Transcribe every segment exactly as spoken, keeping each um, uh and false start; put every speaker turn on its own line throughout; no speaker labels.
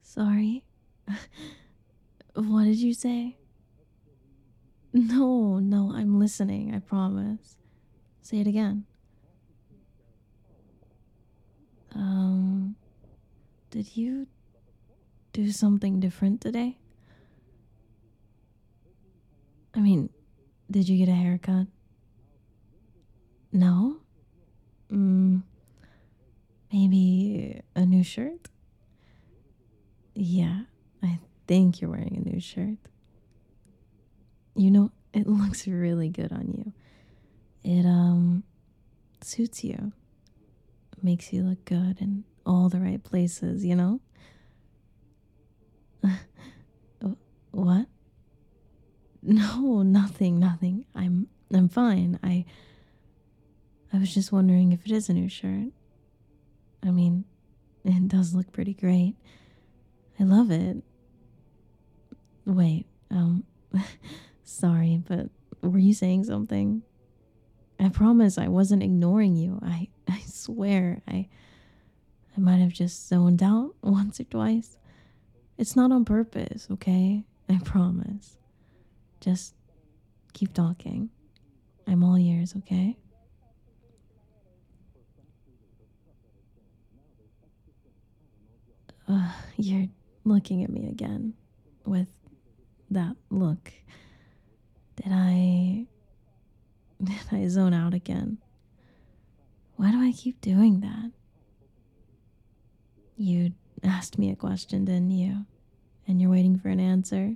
Sorry. What did you say? No, no, I'm listening, I promise. Say it again. Um, did you do something different today? I mean, did you get a haircut? No? Mm, maybe a new shirt? Yeah, I think you're wearing a new shirt. You know, it looks really good on you. It, um, suits you. Makes you look good in all the right places, you know? What? No, nothing, nothing. I'm I'm fine. I I was just wondering if it is a new shirt. I mean, it does look pretty great. I love it. Wait, um sorry, but were you saying something? I promise I wasn't ignoring you. I I swear I I might have just zoned out once or twice. It's not on purpose, okay? I promise. Just keep talking. I'm all ears, okay? Uh, you're looking at me again with that look. Did I. Did I zone out again? Why do I keep doing that? You asked me a question, didn't you? And you're waiting for an answer?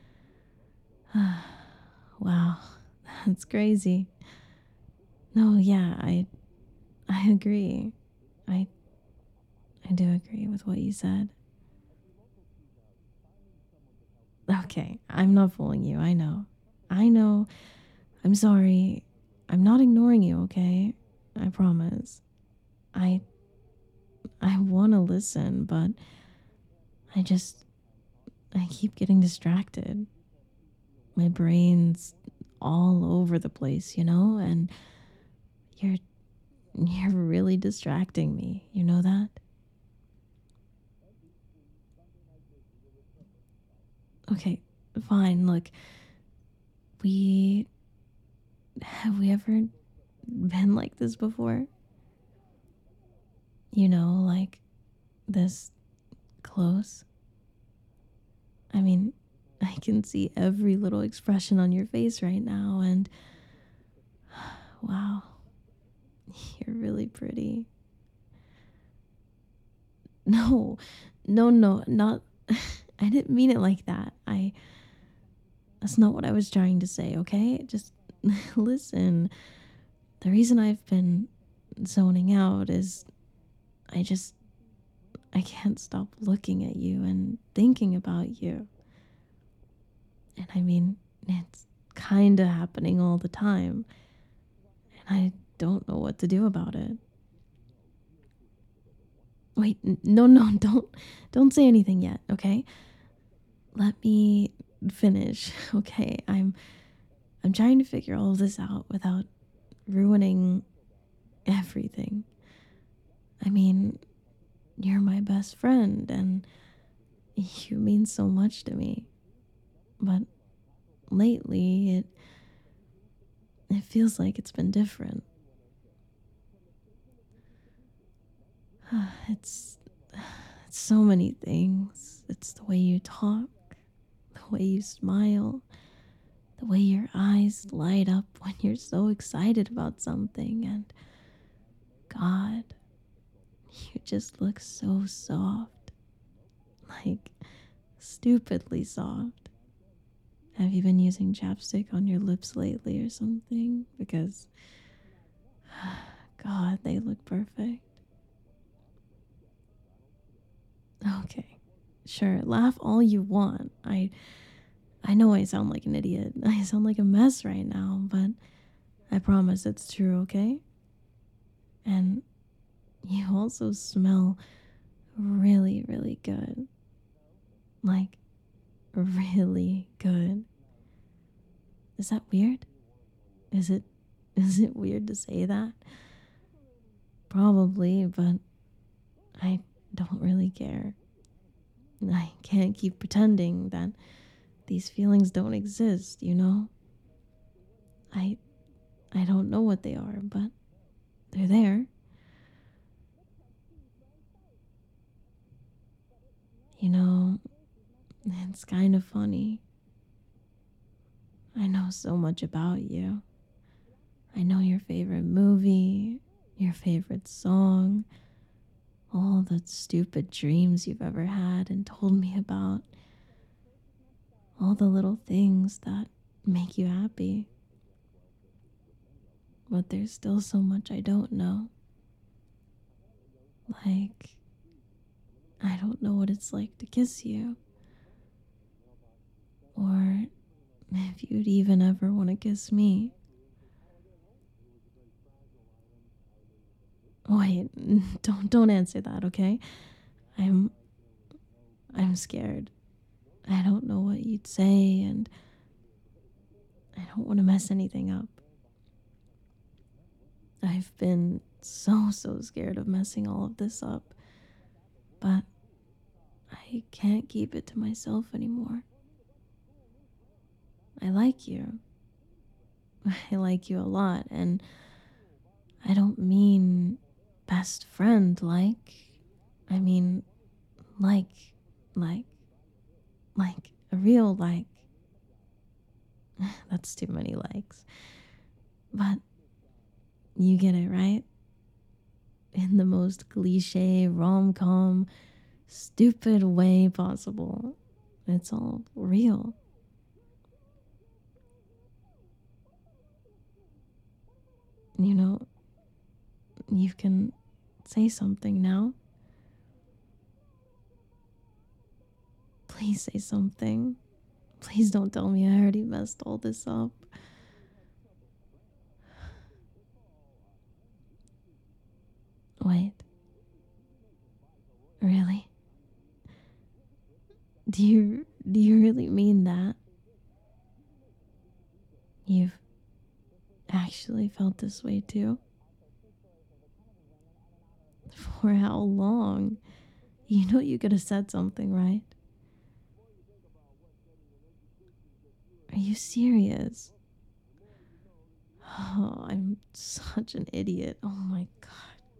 Wow, that's crazy. No, yeah, I. I agree. I. I do agree with what you said. Okay, I'm not fooling you, I know. I know. I'm sorry. I'm not ignoring you, okay? I promise. I I want to listen, but I just I keep getting distracted. My brain's all over the place, you know? And you're you're really distracting me. You know that? Okay, fine. Look, we have we ever been like this before? You know, like this close? I mean, I can see every little expression on your face right now, and wow, you're really pretty. No, no, no, not. I didn't mean it like that. I. That's not what I was trying to say, okay? Just listen. The reason I've been zoning out is I just. I can't stop looking at you and thinking about you. And I mean, it's kinda happening all the time. And I don't know what to do about it. Wait, no, no, don't don't say anything yet, okay? Let me finish, okay? I'm I'm trying to figure all of this out without ruining everything. I mean, you're my best friend and you mean so much to me. But lately it it feels like it's been different. It's it's so many things. It's the way you talk, the way you smile, the way your eyes light up when you're so excited about something, and God, you just look so soft. Like, stupidly soft. Have you been using chapstick on your lips lately or something? Because, God, they look perfect. Okay, sure, laugh all you want. I I know I sound like an idiot. I sound like a mess right now, but I promise it's true, okay? And you also smell really, really good. Like, really good. Is that weird? Is it is it weird to say that? Probably, but I don't really care. I can't keep pretending that these feelings don't exist, you know? I I don't know what they are, but they're there. You know, it's kind of funny. I know so much about you. I know your favorite movie, your favorite song, all the stupid dreams you've ever had and told me about, all the little things that make you happy. But there's still so much I don't know. Like, I don't know what it's like to kiss you, or if you'd even ever want to kiss me. Wait, don't don't answer that, okay? I'm I'm scared. I don't know what you'd say, and I don't want to mess anything up. I've been so so scared of messing all of this up, but I can't keep it to myself anymore. I like you. I like you a lot, and I don't mean best friend like. I mean like, like, like a real like. That's too many likes. But you get it, right? In the most cliche, rom com, stupid way possible. It's all real. You know, you can say something now. Please say something. Please don't tell me I already messed all this up. Wait. Really? Do you do you really mean that? You've actually felt this way too? For how long? You know you could have said something, right? Are you serious? Oh, I'm such an idiot. Oh my god.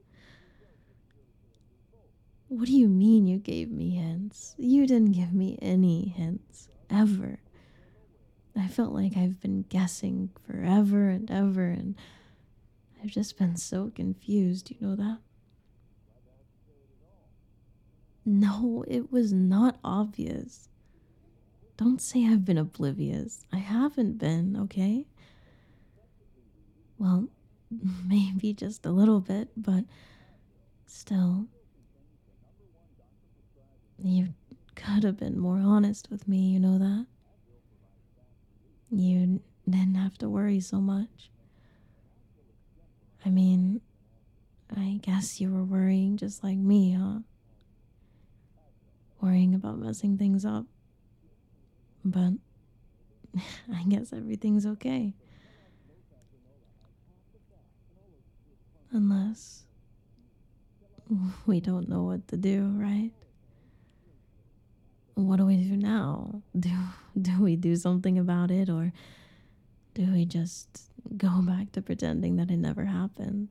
What do you mean you gave me hints? You didn't give me any hints. Ever. I felt like I've been guessing forever and ever, and I've just been so confused, you know that? No, it was not obvious. Don't say I've been oblivious. I haven't been, okay? Well, maybe just a little bit, but still, you could have been more honest with me, you know that? You didn't have to worry so much. I mean, I guess you were worrying just like me, huh? Worrying about messing things up. But I guess everything's okay. Unless we don't know what to do, right? What do we do now? Do do we do something about it, or do we just go back to pretending that it never happened?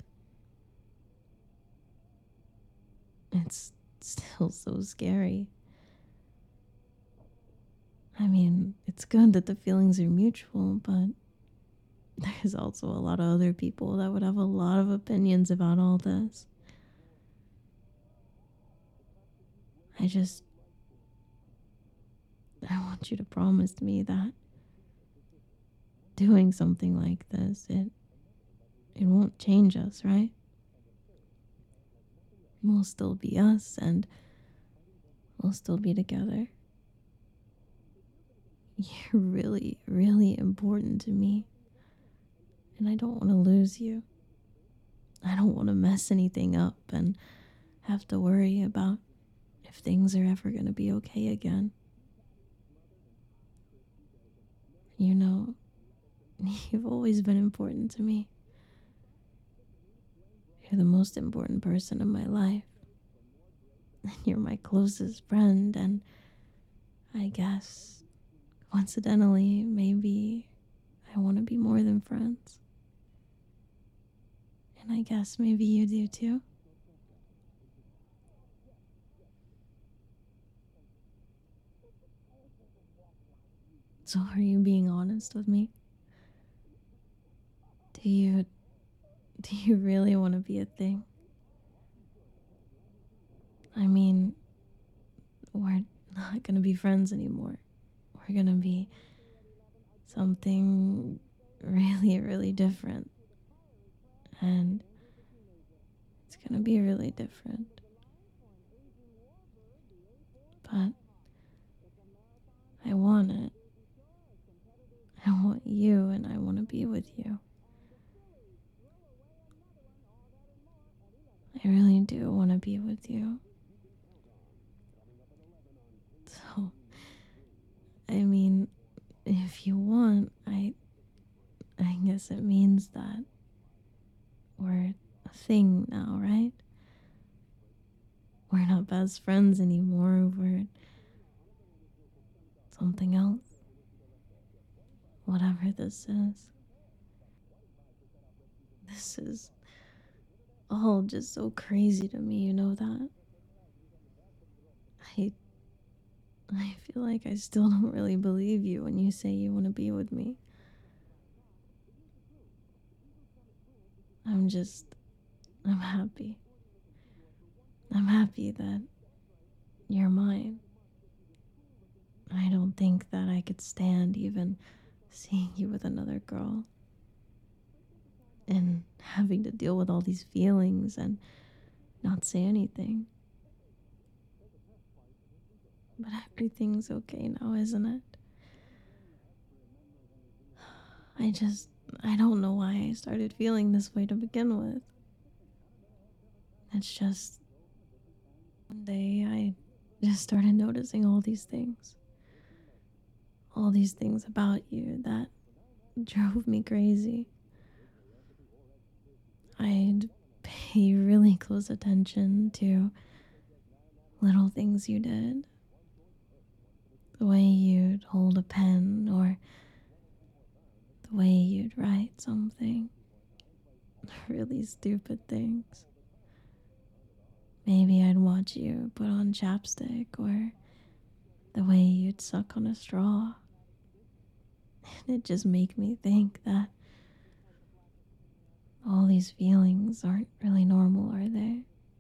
It's still so scary. I mean, it's good that the feelings are mutual, but there's also a lot of other people that would have a lot of opinions about all this. I just I want you to promise me that doing something like this, it it won't change us, right? We'll still be us, and we'll still be together. You're really, really important to me, and I don't want to lose you. I don't want to mess anything up and have to worry about if things are ever going to be okay again. You know, you've always been important to me. You're the most important person in my life. And you're my closest friend, and I guess, coincidentally, maybe I want to be more than friends. And I guess maybe you do too. So are you being honest with me? Do you do you really want to be a thing? I mean, we're not going to be friends anymore. We're going to be something really, really different. And it's going to be really different. But I want it. I want you, and I want to be with you. I really do want to be with you. So, I mean, if you want, I I guess it means that we're a thing now, right? We're not best friends anymore. We're something else. Whatever this is. This is all just so crazy to me, you know that? I I feel like I still don't really believe you when you say you want to be with me. I'm just I'm happy. I'm happy that you're mine. I don't think that I could stand even seeing you with another girl and having to deal with all these feelings and not say anything. But everything's okay now, isn't it? I just, I don't know why I started feeling this way to begin with. It's just, one day I just started noticing all these things. All these things about you that drove me crazy. I'd pay really close attention to little things you did. The way you'd hold a pen or the way you'd write something. Really stupid things. Maybe I'd watch you put on chapstick or the way you'd suck on a straw. And it just make me think that all these feelings aren't really normal, are they?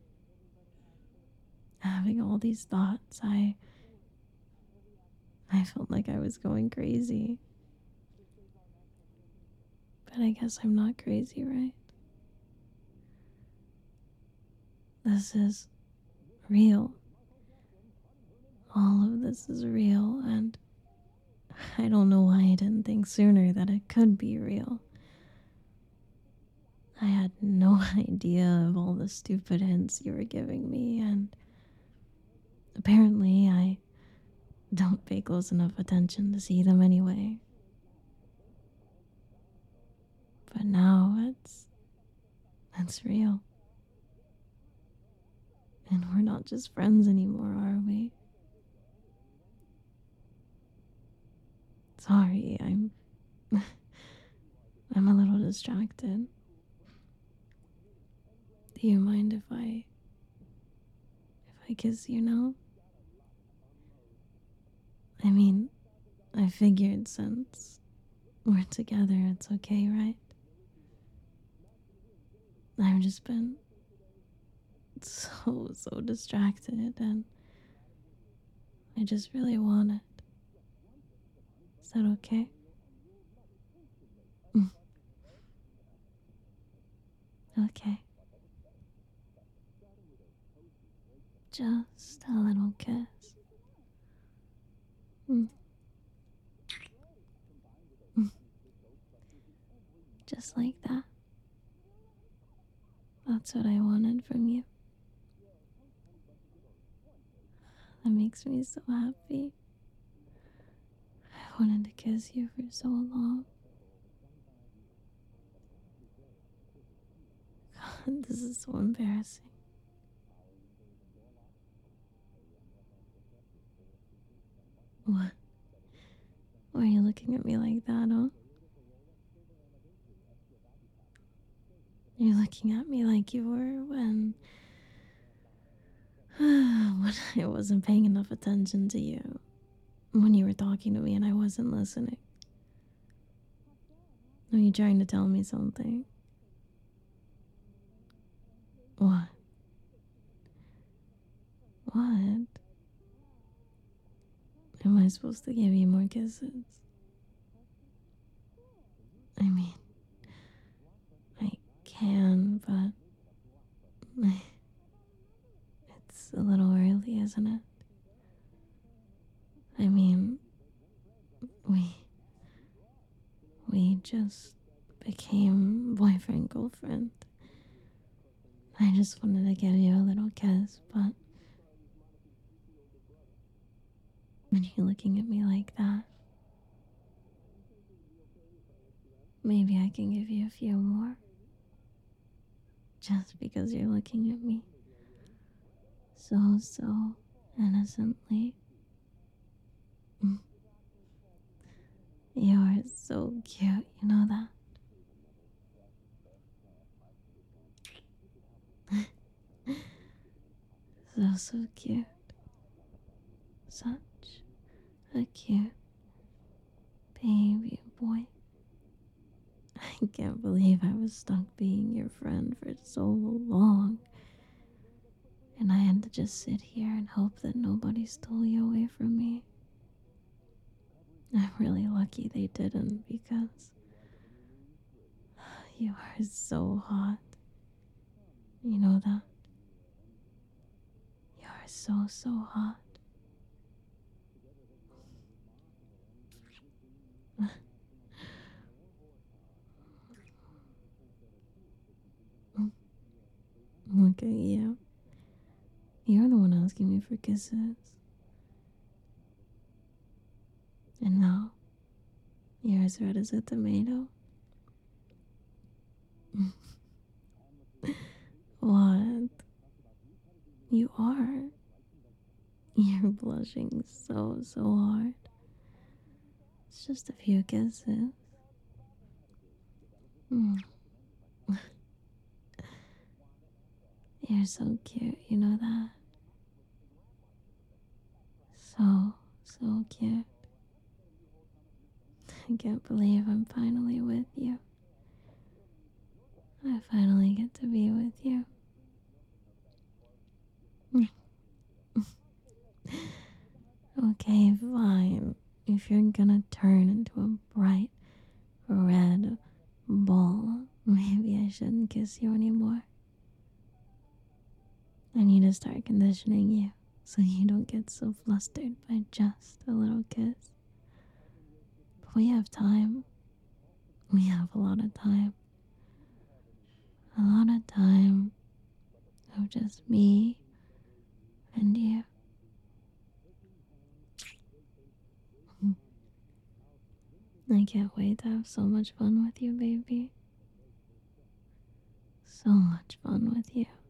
Having all these thoughts, I I felt like I was going crazy. But I guess I'm not crazy, right? This is real. All of this is real, and I don't know why I didn't think sooner that it could be real. I had no idea of all the stupid hints you were giving me, and apparently I don't pay close enough attention to see them anyway. But now it's it's real. And we're not just friends anymore, are we? Sorry, I'm I'm a little distracted. Do you mind if I if I kiss you now? I mean, I figured since we're together, it's okay, right? I've just been so, so distracted, and I just really want it. Is that okay? Mm, okay. Just a little kiss. Mm, mm, just like that. That's what I wanted from you. That makes me so happy. I wanted to kiss you for so long. God, this is so embarrassing. looking at me like that, huh? You're looking at me like you were when when I wasn't paying enough attention to you. When you were talking to me and I wasn't listening. Are you trying to tell me something? What? What? Am I supposed to give you more kisses? I mean, I can, but it's a little early, isn't it? I mean, we we just became boyfriend girlfriend. I just wanted to give you a little kiss, but when you're looking at me like that, maybe I can give you a few more. Just because you're looking at me so, so innocently. Mm. You are so cute, you know that? So, so cute. Such a cute baby boy. I can't believe I was stuck being your friend for so long. And I had to just sit here and hope that nobody stole you away from me. I'm really lucky they didn't because you are so hot. You know that? You are so, so hot. Look at you. You're the one asking me for kisses. And now, you're as red as a tomato. What? You are. You're blushing so, so hard. It's just a few kisses. Mm. You're so cute, you know that? So, so cute. I can't believe I'm finally with you. I finally get to be with you. Okay, fine. If you're gonna turn into a bright red ball, maybe I shouldn't kiss you anymore. I need to start conditioning you so you don't get so flustered by just a little kiss. But we have time. We have a lot of time. A lot of time of just me and you. I can't wait to have so much fun with you, baby. So much fun with you.